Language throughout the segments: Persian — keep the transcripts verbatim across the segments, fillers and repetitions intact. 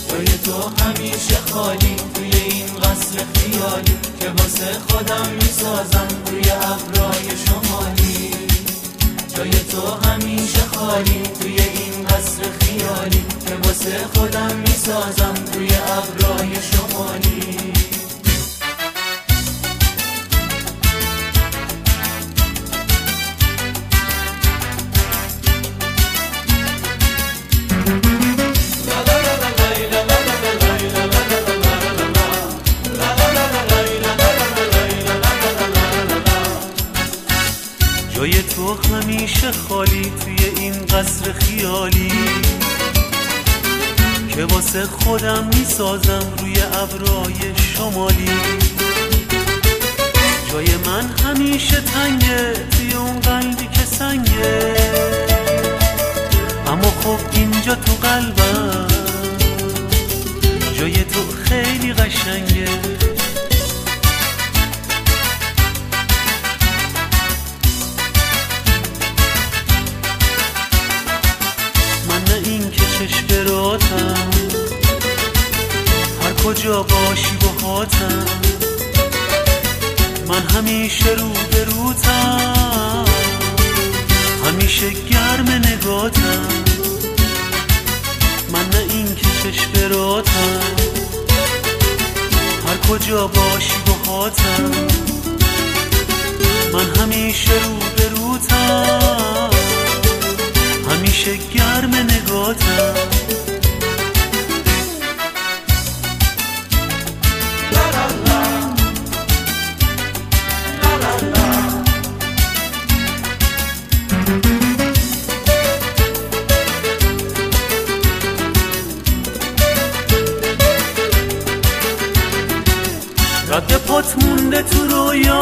جای تو همیشه خالی توی این قصر خیالی که واسه خودم میسازم روی ابرای شمالی. جای تو همیشه خالی توی این قصر خیالی که واسه خودم میسازم روی ابرای شمالی. جای تو همیشه خالی توی این قصر خیالی که واسه خودم میسازم روی ابرای شمالی. جای من همیشه تنگه توی اون قلبی که سنگه، اما خب اینجا تو قلبم جای تو خیلی قشنگه. چشم راتم هر کجا باشی با هاتم، من همیشه رو به روتم، همیشه گرم نگاتم. من نه این که چشم راتم هر کجا باشی با هاتم، من همیشه رو به روتم، همیشه گرم نگاتم. رد پات مونده تو رویا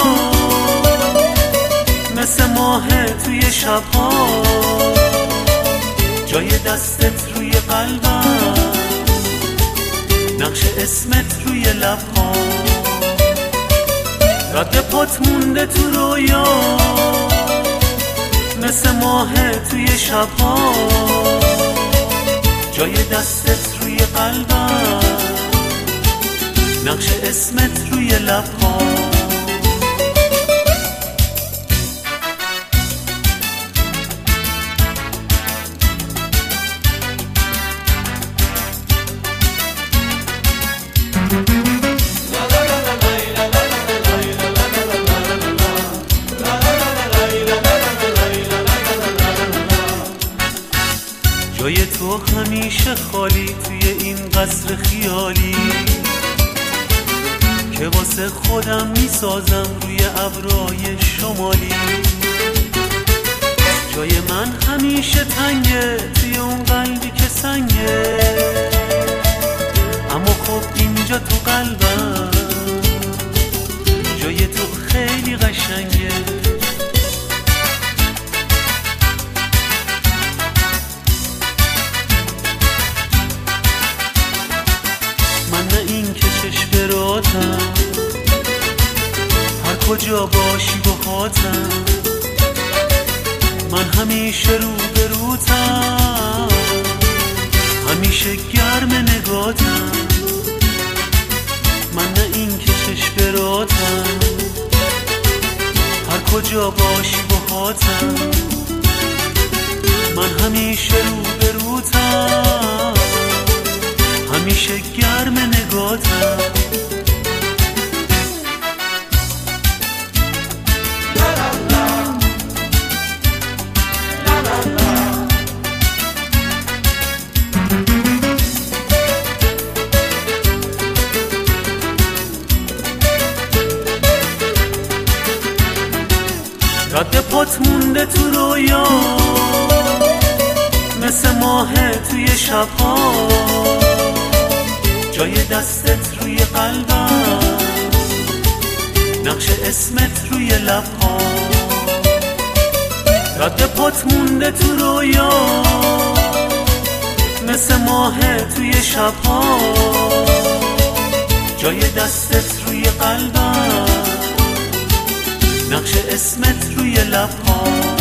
مثل ماه توی شبها، جای دستت روی قلبم، نقش اسمت روی لبها. رد پات مونده تو رویا مثل ماه توی شبها، جای دستت روی قلبم، نقش اسمت روی لبها. جای تو همیشه خالی توی این قصر خیالی که واسه خودم میسازم روی ابرای شمالی. جای من همیشه تنگه توی اون قلبی که سنگه، اما خب اینجا تو قلبم جای تو خیلی قشنگه. چشم راتم هر کجا باشی با هاتم، من همیشه رو به روتم، همیشه گرم نگاتم. من نه این که چشم راتم هر کجا باشی با هاتم، من همیشه رو به روتم، همیشه گرم نگاتم. رد پات مونده تو رویا مثل ماه توی شبها، جای دستت روی قلبم، نقش اسمت روی لبها. رد پات مونده تو رویا مثل ماه توی شبها، جای دستت روی قلبم، نقش اسمت روی لبها.